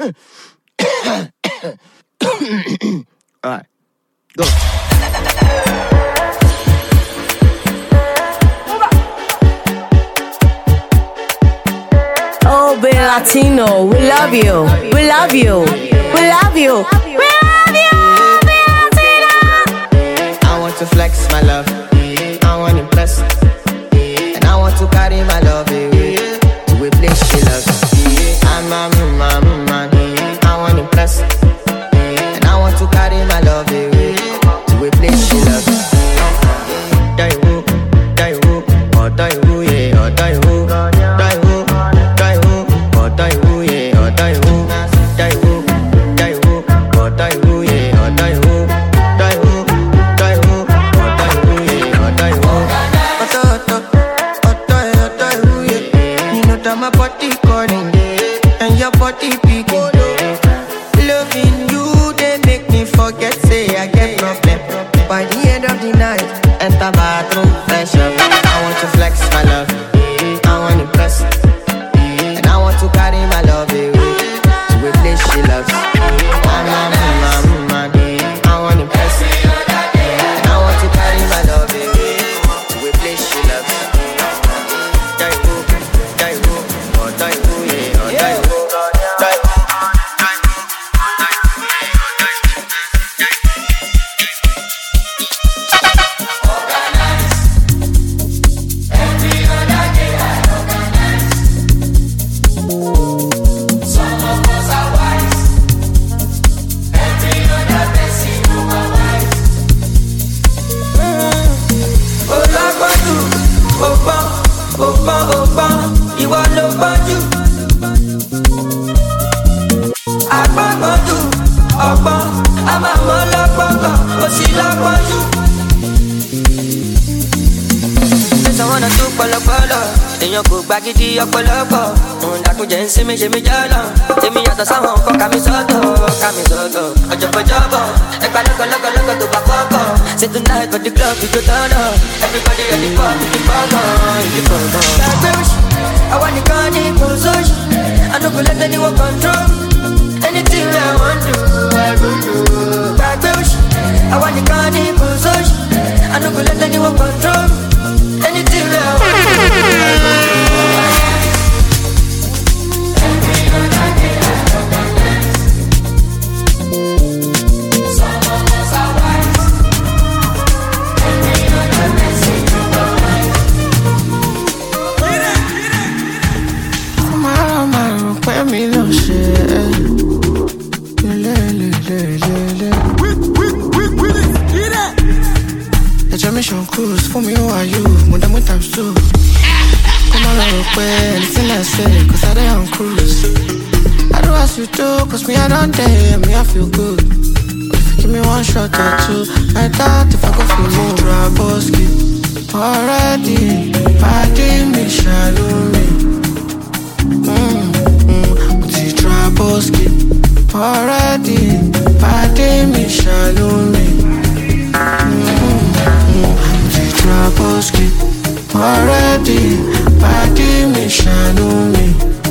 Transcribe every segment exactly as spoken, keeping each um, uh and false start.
Alright, go. Oh, be Latino, we love you, we love you, we love you, we love you, be Latino. I want to flex my love, I want to impress, and I want to carry my love away to a place she loves. I'm a man, man, I want to impress, and I want to carry my love away to a place she loves. Die who, die who, or die who, yeah, or die who, die who, die who, or die who, yeah, or die who, die who, die who, or die who, yeah, or die who, die who, die who, or die who, yeah, or die who. Oto, oto, oto, oto, who, yeah. You know that my body calling, and your body picking. Loving you, they make me forget, say I get problem. By the end of the night, enter bathroom, fresh up. I want to flex my love, I want to impress, and I want to carry my love away to a place she loves. I'm a man, man, I want to impress, and I want to carry my love away to a place she loves. Die who, die who, or die who, yeah, or die who, die who. Ìwọ ló gbọ́njú, agbọ́gbọ́njú, ọgbọ́n, a máa mọ́ lọ́gbọ́gbọ́n, ó sì lọ́gbọ́njú. Tẹ̀sán wọn náà tún pọ̀lọpọ̀lọ, èèyàn kò gba gidi ọ̀pọ̀lọpọ̀. Òun dàkúnjẹ́ ń sinmi ṣe mí jọ́lọ̀, èmi yàtọ̀ sáwọn nǹkan ká mi sọ́tọ̀, ká mi sọ́tọ̀. Ọ̀jọ̀gbọ̀jọ̀bọ̀, ẹ̀ka lọ́gọ̀lọ́gọ̀lọ́gọ̀ tó bá kọ́kọ́. Say tonight for the club we go turn up, everybody ready for the bugger, the bugger. I want the gun in position, I don't go let anyone control me. Anything I want to, I will do. Back bush, I want the gun in position, I don't go let anyone control me. Anything I want to, I will do. Every other day I organize. Some of us are wise. Every other day say you are wise. Pẹ́ mi lọ ṣe ẹ́ lélẹ́lẹ́lẹ́lẹ́. Ẹjọ́ mi ṣàn cruise fún mi ó wà yóò mo dá mo times two. Kó má lọ rò pé anything I say cause I dey on cruise. I do as you do cause me I don dey me I feel good. If you give me one shot or two like that if I go feel more. Traboski already pàdé mi ṣàlùmí. Traboski already, pàdé mi ṣàlùmí. Traboski already, pàdé mi ṣàlùmí.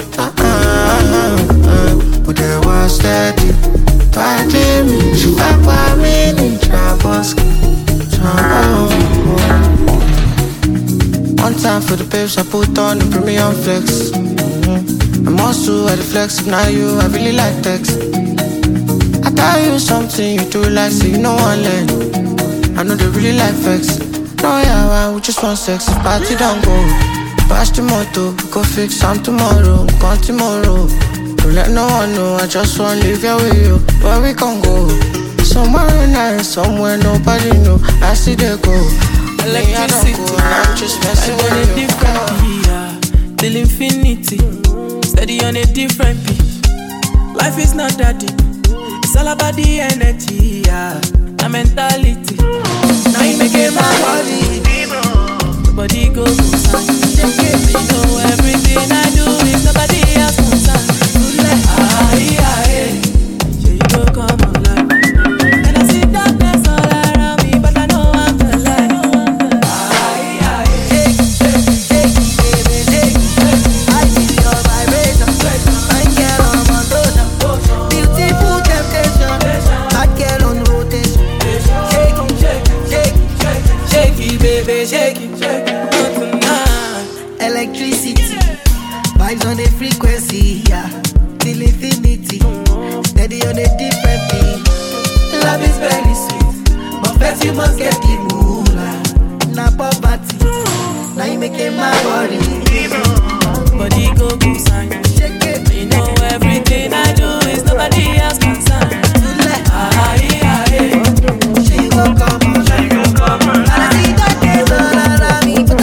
But there was steady, pàdé mi ṣùgbọ́n pa mí ní Traboski. One time for the babes, I put on the premium flex. I'm also at the flex, if not you, I really like text. I tell you something, you do like, say you know one leg. I know they really like vex. No, yeah, we just want sex, if party don't go. Bash the motor, go fix some tomorrow, gone tomorrow. Don't let no one know, I just want to live here with you. Where we can go? Somewhere nice, somewhere nobody know. I see they go. Electricity, I don't go, I'm just messing I with you. different yeah, till infinity. Steady on a different beat. Life is not that deep. It's all about the energy, yeah. The mentality. Now you make it my body. Body goes inside. You know everything I do is nobody else concerned. Good life, ah, yeah, yeah. So you go come alive. And I see darkness all around me, but I know I'm the light. Ah, yeah, yeah. Hey, hey, hey, hey, hey, hey. I feel your vibration. I get on my toes. eternity, yeah, till infinity. Steady on a different beat. Love is very sweet, but first you must get the moolah. Na poverty, now you make it my worry. Body go go sign. You know everything I do is nobody else concerned. Ah, yeah, yeah. She go come on, she go come on. I see that there's all around me, but I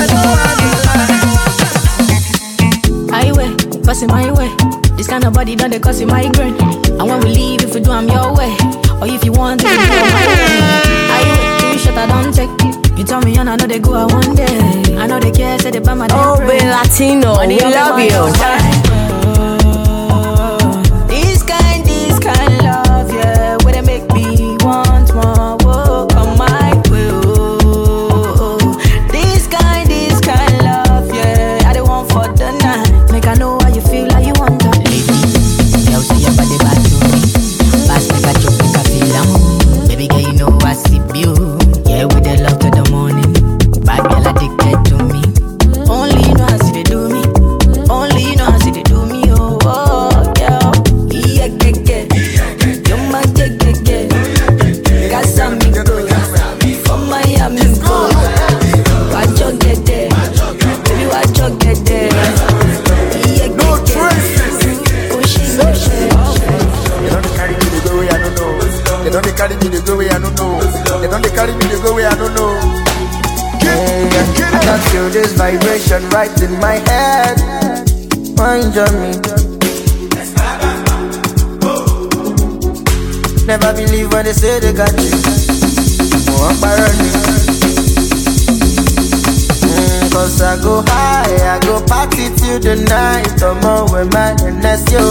don't want it. Highway, passing my way. This kind of body done they cause you migraine. And when we leave, if we do, I'm your way. Or if you want to, you go my way. Highway, do you shut I don't take. You tell me and I know they go out one day. I know they care, say they buy my damn Oh, be Latino, we love you. This kind, this kind love, yeah, where they make me want more. Whoa, come my way. Oh, this kind, this kind love, yeah, I don't want for the night. Make I know how you feel, like you want that. Lady, you see your body back to me. Pass me that choke, make I feel am. Baby girl, you know I see you. Yeah, with the love to the morning. Bad girl addicted to me. Only you know how see they do me. Only you know how see they do me. Oh, oh, yeah. Yeah, yeah, yeah. You're my yeah, yeah, yeah. Got some me good. From Miami good. Watch your get there. Baby, watch your get there. Yeah, No traces. Push it, push it. They don't carry me the way I don't know. They don't carry me the way I don't know. They don't carry me the way I don't know. I can feel this vibration right in my head. Mind on me. Never believe when they say they got you. Oh, I'm burning. Mm, Cause I go high, I go party till the night. I'm all with my N S U.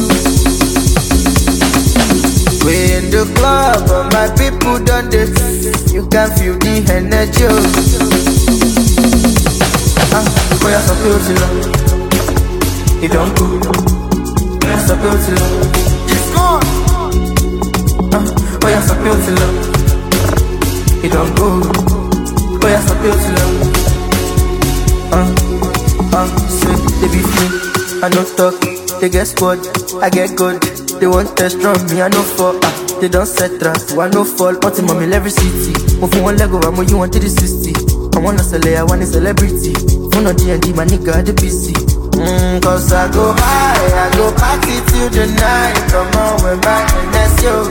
We in the club, but my people done this. You can feel the energy. Ah, boy, I'm so beautiful. You don't go. I'm so beautiful. It's gone. Ah, boy, I'm so beautiful. You don't go. Boy, I'm so beautiful. Ah, ah, say they be free. I no talk. They get squad. I get good. They want test from me, I know for ah. They don't set traps, so I no fall. Want him on me every city. Move from one leg over, more you want to the sixty. I wanna sell it, I want a celebrity. Phone on D and D, my nigga at the P C. Mm, Cause I go high, I go party till the night. Come on, we're back in this yo.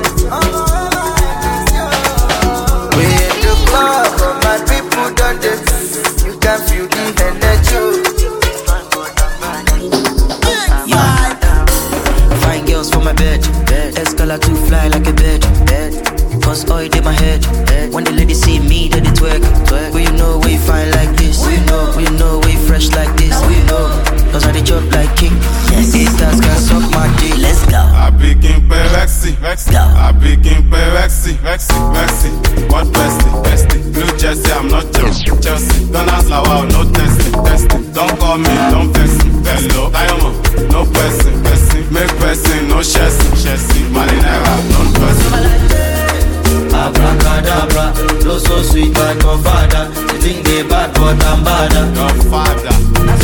We in the club, but my people done this. You can feel the energy. Fine girls for my bed. Escalate to fly like a bird. Cause oil in my head. When the ladies see me, then they twerk. But you know we fine like this. We know, we know we fresh like this. We know, cause I they chop like king. Haters can suck my dick. Let's go. I be King Perexi, I be King Perexi, Rexy, Rexy. What bestie, bestie? Blue Jersey, I'm not Chelsea, Chelsea. Don't ask like wow, no testing, testing. Don't call me, don't vex me. Hello, Diamond, no pressing, pressing. Make pressing, no chasing, chasing. Malinera, no pressing. Abracadabra, flow so sweet like your father. You think they bad, but I'm badder. Your father.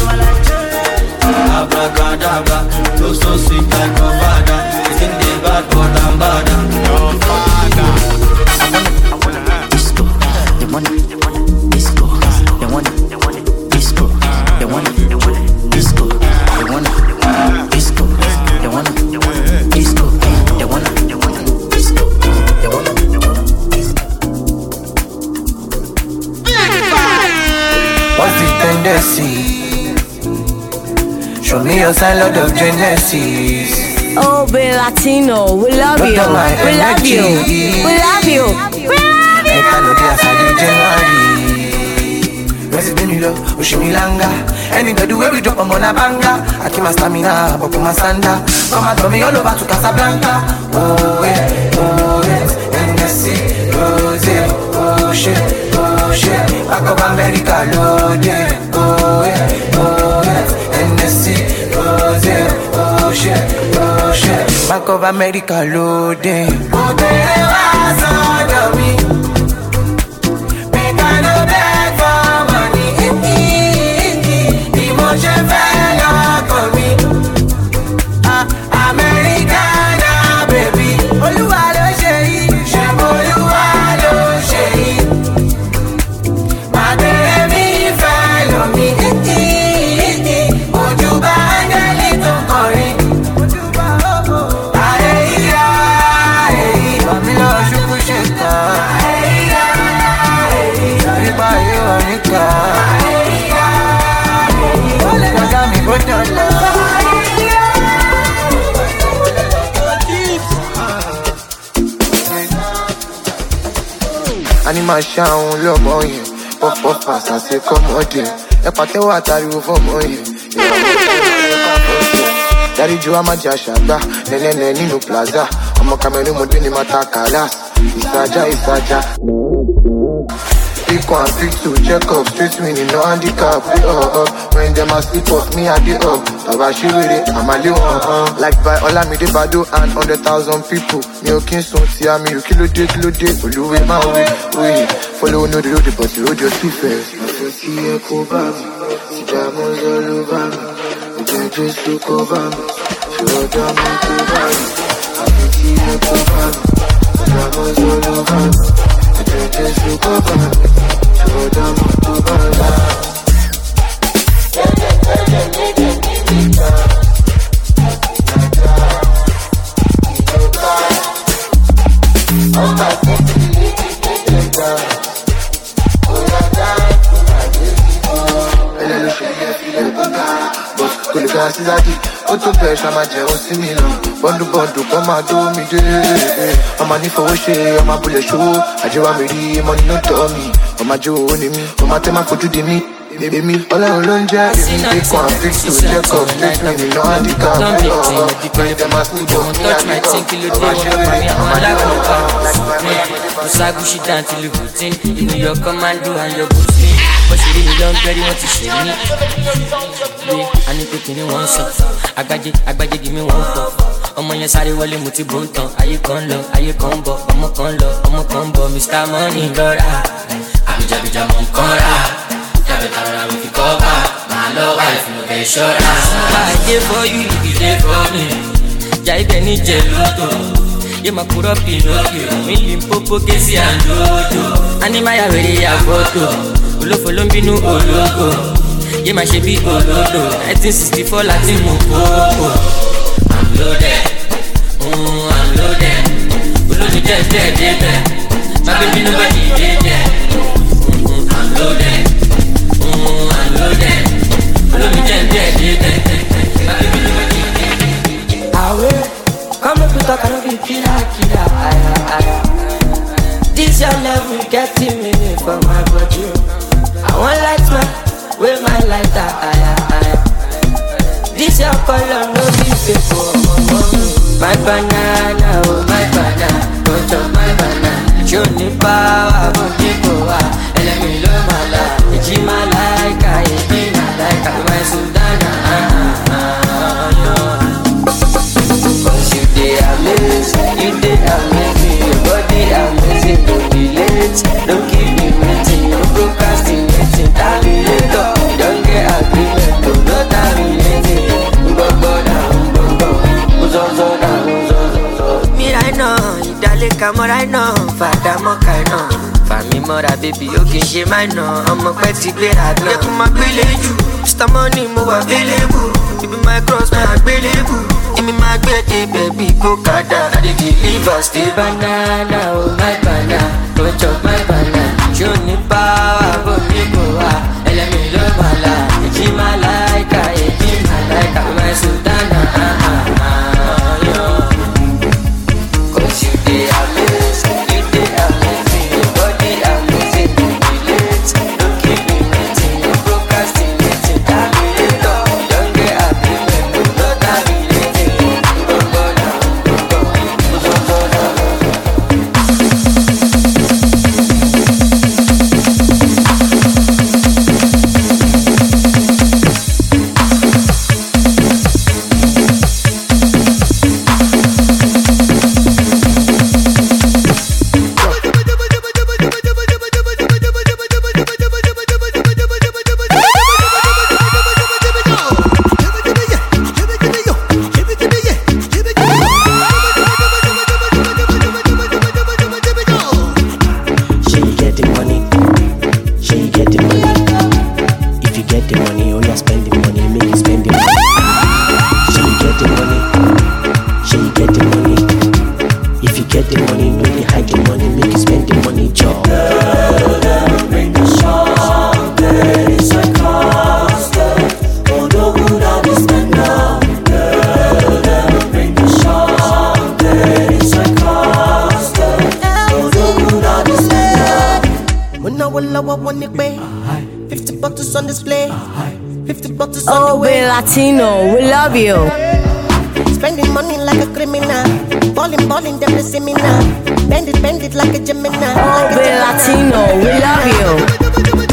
Abracadabra, flow so sweet like your father. You think they bad, but I'm badder. Your father. I wanna disco. They wanna disco. They wanna disco. They wanna disco. They wanna disco. They wanna disco. They wanna disco. They wanna. What's the tendency? Show me your sign, Lord of Genesis. Oh, be Latino, we love you. We love you. We love you. We love you. Residue, Ushimilanga. Anybody where we drop on a banga. I keep my stamina, but my sanda. Come and throw me all over to Casablanca. Oh, yeah, oh, yes. N S C, Rose, oh, shit, oh, shit. Back of America, loaded. Oh, yeah, oh, yes. N S C, Rose, oh, shit, oh, shit. Back of America, loaded. Oh, there was on me. Make I know beg for money. Emotion fell up on me. máa ṣàwọn lọ́mọ yẹn. Pọ́pọ́ fàṣà ṣe kọ́mọdé. Ẹ pàtẹ́wọ́ àtàríwò fọ́mọ yẹn. Daddy Joe Amaja Shagba, Nenene Nino Plaza. I'm a Cameroon Modini Matakalas. Isaja, Isaja. Pick one, pick two, check up, straight winning, no handicap. We uh, uh. When them a sleep off, me I did up. Tabashi with it, I'm a little uh, uh. Like by all I made it bado and hundred thousand people. Me okay, so tia me, you kilo day, kilo day. Follow way my way, way. Follow no the road, but the road just be first. I feel see a cover, see diamonds all over me. Just to cover me, show them to cover me. I can see you cover me, diamonds all over me. Just to cover me, show them to cover me. Oh my God, Glasses I did, auto pressure, I'm a jealous in me now. Bondu bondu, come on, do me day. I'm a need for shit, I'm a bullet show. I just want me the money, no to me. I'm a Joe, only me. I'm a tema for to the me. Baby, me, all I alone, Jack. Pick one, pick two, check up, straight me, no handicap. Don't be when them a sleep, don't touch my thing, kill it, I'm a like Usagushi down till you put in. Even your commando and your boots me. But she really don't get it, want to see me. I need to give me one shot. I got you, I got you, give me one cup. I'm on your side, well, you muti bunton. Are you con low, are you combo? I'm a con low, I'm a combo. Mister Money, Lord, I'm Jabby Jam on Cora. Jabby Tara with the cover. My low wife, no get short. I did for you, you did for me. Jai Benny Jeluto. You ma put up in okay. Me limpopo kesi and dodo. Animaya ready a photo. Ulo follow me no ologo. You ma she be olodo. nineteen sixty-four Latin moko. I'm loaded. Mm, I'm loaded. Ulo ni dead dead dead. My baby nobody dead dead. Mm, I'm loaded. Mm, I'm loaded. Ulo ni dead dead dead. My baby nobody dead dead. Awe. Come up with a kind of a killer, killer, aye, aye. This your level getting me for my body. I want light man, with my lighter, aye, aye. This your color, no be people. My banana, oh my banana, don't chop my banana. Show me power, but people are. And let me love my life. It's in my like, I ain't my like, I'm my Sudana, ah, ah, ah, you dey amaze, you dey amaze me. Your body amazing, don't be late. Don't keep me waiting, no procrastinating. Terminator, don't get agreement, don't no terminating. Mbogo na mbogo, uzozo na uzozo. Me right now, idale kamo right now. Fada mo kai now. Fami mora baby, you can share my no. I'm a petty great at now. You my village, Mister Money mo available. You be my cross, my available. Give me my baby, baby, go kada. I deliver, stay banana, oh my banana. Don't chop my banana. Show me power, but me go ah. And let me love my life. It's in my like, it's in my like, I'm my Sultana. Ah ah ah, yo. Cause you dey amazing, you dey amazing. Your body amazing, don't be late. Don't keep me waiting, no procrastinating. Terminator, don't get agreement, don't no terminating. I want it pay. Fifty bottles on display. Fifty bottles on Oh, the way. we Latino, we love you. Spending money like a criminal. Balling, balling, them they see me now. Bend it, bend it like a Gemini. Oh, like we Latino, we love you.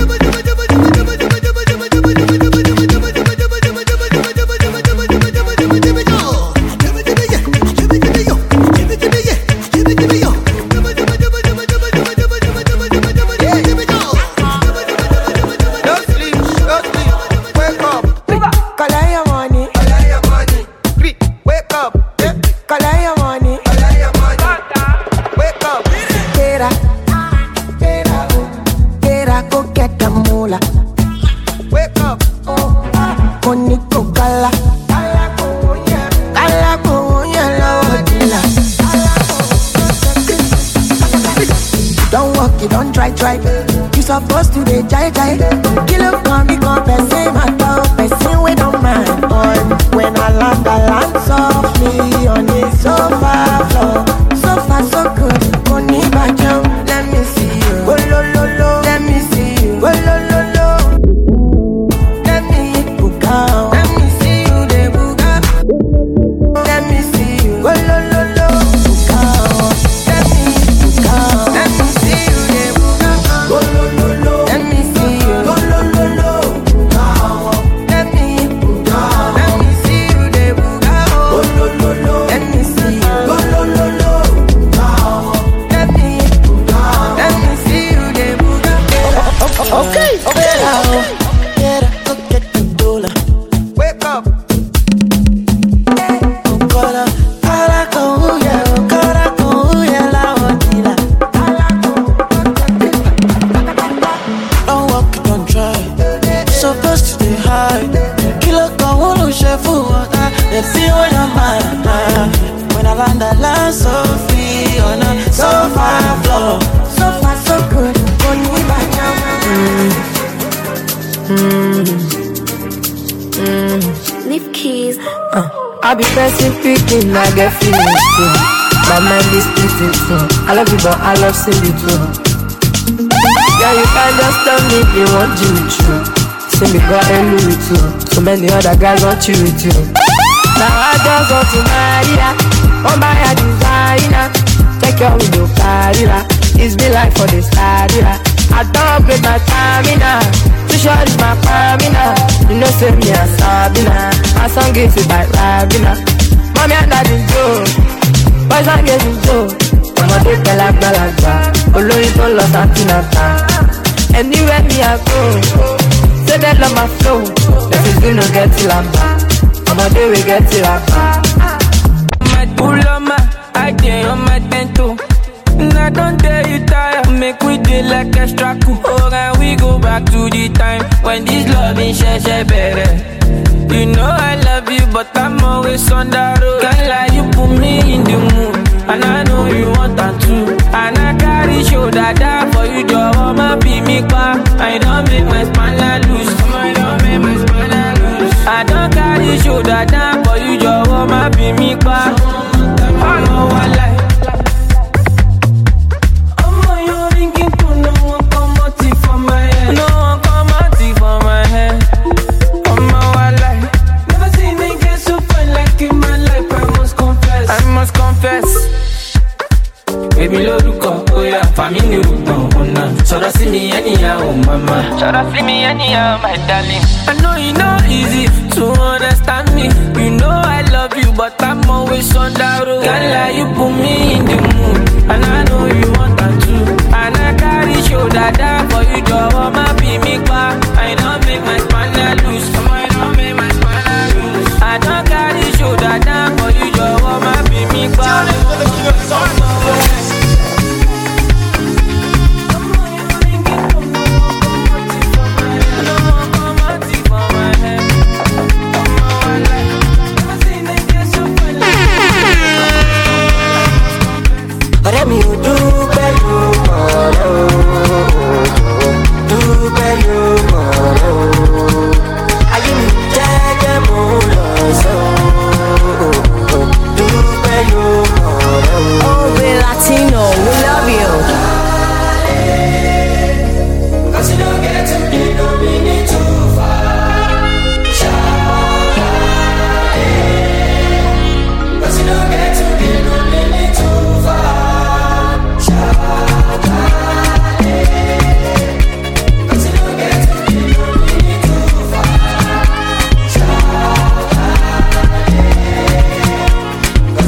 Supposed to be jai jai. Kill up on me, come person, my dog, person we don't mind. Boy, when I land, I land softly on the sofa floor. So far, so good. Money back down, let me see you. Oh, lo, lo, lo. Let me see you. Oh, lo, lo, lo. Let me hit Buga. Let me see you, the Buga. Let me see you. Oh, lo, lo, lo. Buga. Let me hit Buga. Let me see you, the Buga. Oh, lo, lo, lo. Let me see you. Oh, lo, lo, lo. Buga. Let me hit Buga. Let me see you, the Buga. Oh, lo, lo, lo. Let me see you. Oh, lo, lo, lo. Let me hit Buga. Let me see you, the Buga. Okay, okay, okay. Get up, go get the dollar. Wake up. Don't walk, don't try. Supposed to be high. Killer go on to chef water. They feel when I'm mine. When I land, I land so free on a sofa floor. So far, so good. When we back down. Leave keys. Uh, I be pressing picking, I get feelings too. My mind is splitting too. I love you, but I love silly too. Yeah, you can just tell me you want you with you. See me got a Louis too. So many other guys want you with you. Now I just want to marry ya. Oh my designer. Check your window, Carilla. It's me like for the Starilla. I don't break my stamina. Too short is my stamina. You know say me a Sabina. My song gets it by Rabina. Mommy and daddy Joe. Boys and girls in Joe. Ọmọdé pẹ̀lágbàlagbà. Olórin tó lọ sàtìnàtà. Anywhere me I go. Say they love my flow. This is gonna get till I'm back. Ọmọdé we get till I'm back. My Puloma, I dey on my tento. I don't tell you tired, make we dey like extra cool. Oh, and we go back to the time when this love is share better. You know I love you, but I'm always on the road. Can't lie, you put me in the mood, and I know you want that too. And I carry shoulder down for you, just wanna be me car. I don't make my spine loose. I don't make my spine loose. I don't carry shoulder down for you, just wanna be me car. I know I like. No one come out for my head. On my life, never seen me get so fine like in my life. I must confess, I must confess. Baby, loruko, oh yeah, family no, oh nah. Shoulda see me anyhow, oh mama. Shoulda see me anyhow, my darling. I know you know easy to understand me. You know I love you, but I'm always on the road. Can't lie, you put me in the mood, and I know you want that too. And I carry shoulder down.